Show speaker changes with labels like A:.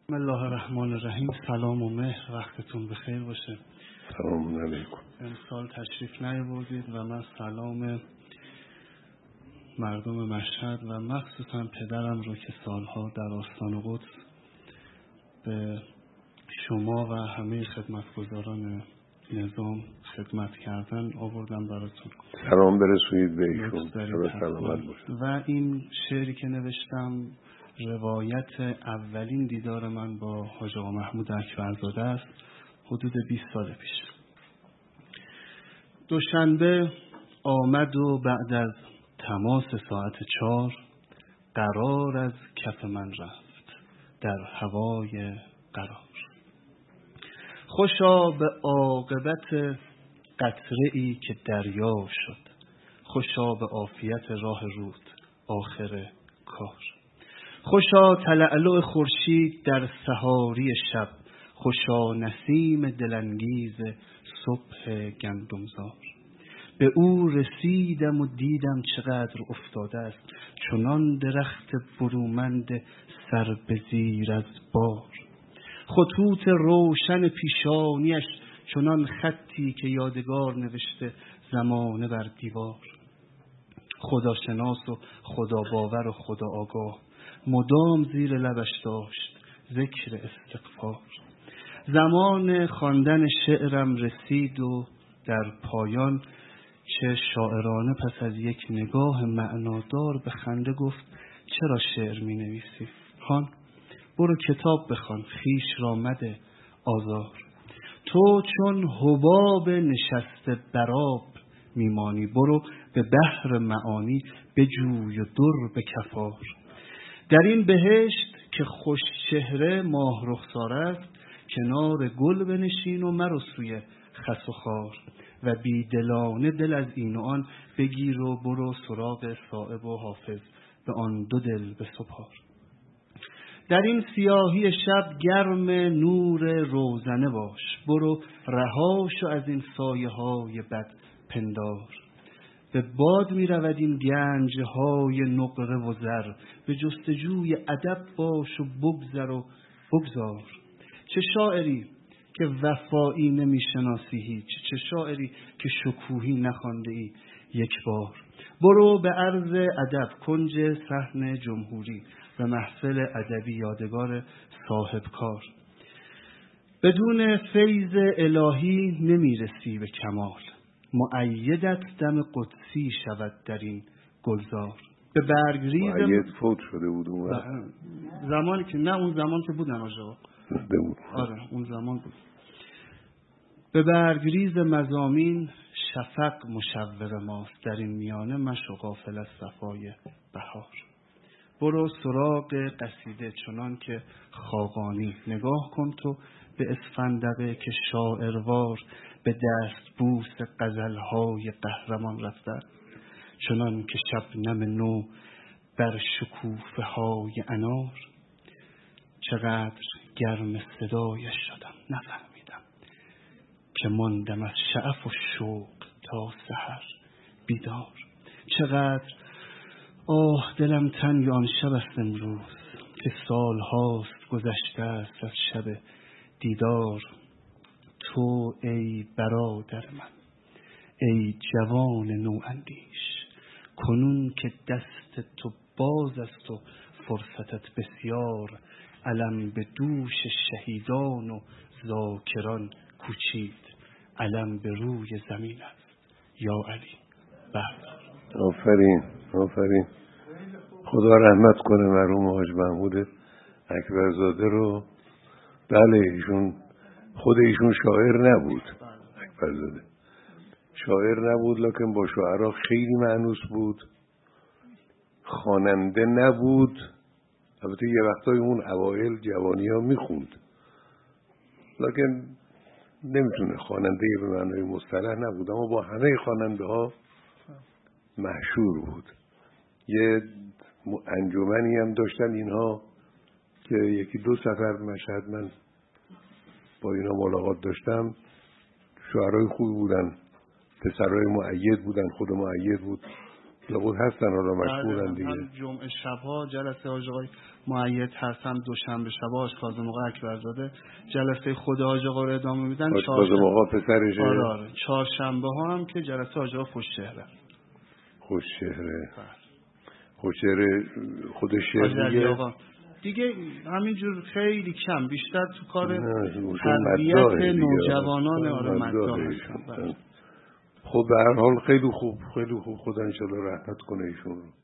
A: بسم الله الرحمن الرحیم. سلام و مهر، وقتتون بخیر باشه.
B: سلام علیکم.
A: امسال تشریف نیاوردید و من سلام مردم مشهد و مخصوصا پدرم رو که سالها در آستان قدس به شما و همه خدمتگزاران نظام خدمت کردن آوردم براتون.
B: سلام برسونید به ایشون. شب سلامت باشه.
A: و این شعری که نوشتم روایت اولین دیدار من با حاج آقا محمود اکبرزاده است، حدود 20 سال پیش. دوشنبه آمد و بعد از تماس ساعت 4 قرار از کف من رفت در هوای قرار. خوشا به عاقبت قطره ای که دریا شد، خوشا به عافیت راه رود آخر کار. خوشا تلألؤ خورشید در سحاری شب، خوشا نسیم دلانگیز صبح گندمزار. به او رسیدم و دیدم چقدر افتاده است، چنان درخت برومند سر به زیر از بار. خطوط روشن پیشانیش چنان خطی که یادگار نوشته زمانه بر دیوار. خداشناس و خدا باور و خدا آگاه مدام زیر لبش داشت ذکر استغفار. زمان خواندن شعرم رسید و در پایان چه شاعرانه پس از یک نگاه معنادار به خنده گفت: چرا شعر می نویسی؟ خان، برو کتاب بخوان، خیش را مده آزار. تو چون حباب نشسته براب میمانی، برو به بحر معانی بجوی و در به کفار. در این بهشت که خوش چهره ماه رخسار است، کنار گل بنشین و مرو سوی خس و خار. و بیدلانه دل از این و آن بگیر و برو سراغ صائب و حافظ، به آن دو دل بسپار. در این سیاهی شب گرم نور روزنه باش، برو رها شو از این سایه های بد پندار. به باد می رود این گنج های نقره و زر، به جستجوی ادب باش و بگذر و بگذار. چه شاعری که وفایی نمی شناسی هیچ، چه شاعری که شکوهی نخوانده ای یک بار. برو به عرض ادب کنج صحن جمهوری، به محفل ادبی یادگار صاحب کار. بدون فیض الهی نمیرسی به کمال، مؤیدت دم قدسی شود در این گلزار. به برگریز
B: مؤید فوت شده بود اون
A: زمانی که نه، اون زمان که بودن آجا
B: بود.
A: آره اون زمان بود. به برگریز مضامین شفق مشوق ماست، در این میانه مشو غافل از صفای بهار. برو سراغ قصیده چنان که خاقانی، نگاه کن تو به اسفندقه که شاعروار به دست بوس غزلهای قهرمان رفته، چنان که شبنم نو بر شکوفه های انار. چقدر گرم صدایش شدم نفهمیدم، که ماندم از شعف و شوق تا سحر بیدار. چقدر دلم تنگ آن شب است امروز، که سال هاست گذشته است از شب دیدار. تو ای برادر من، ای جوان نواندیش، کنون که دست تو باز است و فرصتت بسیار. علم به دوش شهیدان و ذاکران کوچید، علم به روی زمین است یا علی بردار.
B: آفرین آفرین. خدا رحمت کنه مرحوم حاج محمود اکبرزاده رو. بله ایشون خود ایشون شاعر نبود، اکبرزاده شاعر نبود، لکن با شعرها خیلی مانوس بود. خواننده نبود، البته یه وقتای اون اوایل جوانی ها میخوند، لکن نمیتونه خواننده به معنای مصطلح نبود، اما با همه خواننده ها مشهور بود. یه انجمنی هم داشتن اینها که یکی دو سفر مشهد من با اینا ملاقات داشتم. شعرهای خوبی بودن، پسرهای مؤید بودن، خود مؤید بود، لابد هستن حالا مشغولن دیگه.
A: هم جمعه شب‌ها جلسه حاج آقای مؤید هست، هم دوشنبه شب‌ها حاج کاظم آقا اکبرزاده جلسه خود حاج آقا رو ادامه میدن.
B: حاج کاظم آقا پسرشه.
A: آره. چهارشنبه‌ها هم که جلسه حاج آقا خوشچهره.
B: خوشچهره خود شعر
A: دیگه همینجور خیلی کم، بیشتر تو کار تربیت نوجوانان. آره مداح هستن.
B: خب به هر حال خیلی خوب خدا انشالله رحمت کنه ایشون رو.